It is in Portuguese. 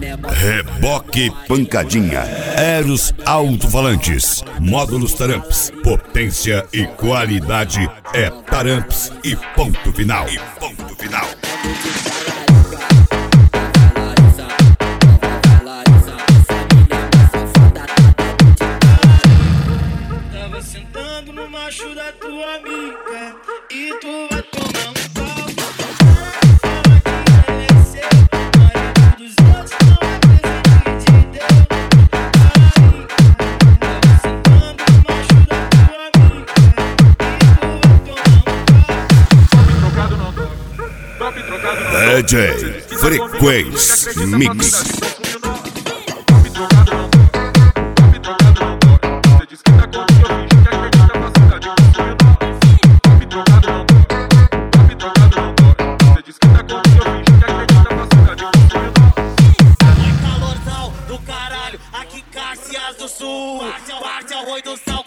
Reboque Pancadinha. Eros Alto-Falantes. Módulos Taramps. Potência e qualidade é Taramps e ponto final. Tava sentando no macho da tua amiga e tu vai tomar um pau. DJ Frequência Mix. Calorzão do caralho, aqui Caxias do Sul, parte ao Rui do Sal.